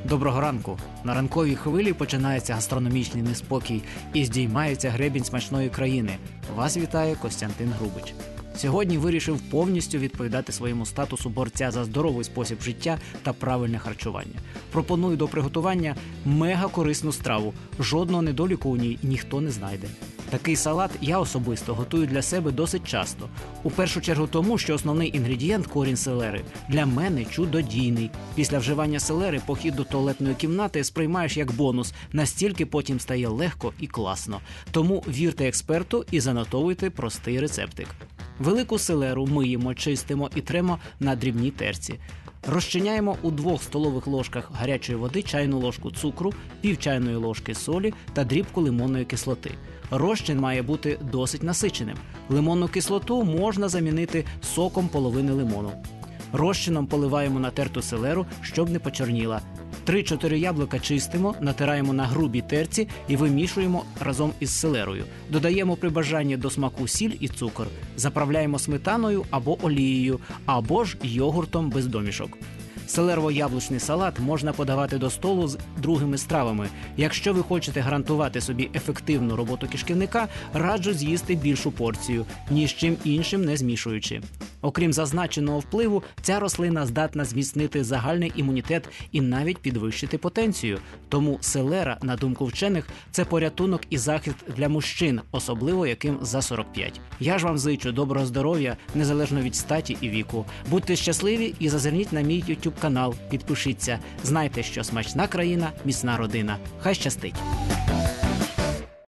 Доброго ранку! На ранковій хвилі починається гастрономічний неспокій і здіймається гребінь смачної країни. Вас вітає Костянтин Грубич. Сьогодні вирішив повністю відповідати своєму статусу борця за здоровий спосіб життя та правильне харчування. Пропоную до приготування мега-корисну страву. Жодного недоліку у ній ніхто не знайде. Такий салат я особисто готую для себе досить часто. У першу чергу тому, що основний інгредієнт – корінь селери – для мене чудодійний. Після вживання селери похід до туалетної кімнати сприймаєш як бонус, настільки потім стає легко і класно. Тому вірте експерту і занотовуйте простий рецептик. Велику селеру миємо, чистимо і тремо на дрібній терці. Розчиняємо у 2 столових ложках гарячої води чайну ложку цукру, пів чайної ложки солі та дрібку лимонної кислоти. Розчин має бути досить насиченим. Лимонну кислоту можна замінити соком половини лимону. Розчином поливаємо натерту селеру, щоб не почорніла. 3-4 яблука чистимо, натираємо на грубій терці і вимішуємо разом із селерою. Додаємо при бажанні до смаку сіль і цукор. Заправляємо сметаною або олією, або ж йогуртом без домішок. Селерово-яблучний салат можна подавати до столу з другими стравами. Якщо ви хочете гарантувати собі ефективну роботу кишківника, раджу з'їсти більшу порцію, ні з чим іншим не змішуючи. Окрім зазначеного впливу, ця рослина здатна зміцнити загальний імунітет і навіть підвищити потенцію. Тому селера, на думку вчених, це порятунок і захист для мужчин, особливо яким за 45. Я ж вам зичу доброго здоров'я, незалежно від статі і віку. Будьте щасливі і зазирніть на мій YouTube канал, підпишіться. Знайте, що смачна країна – міцна родина. Хай щастить!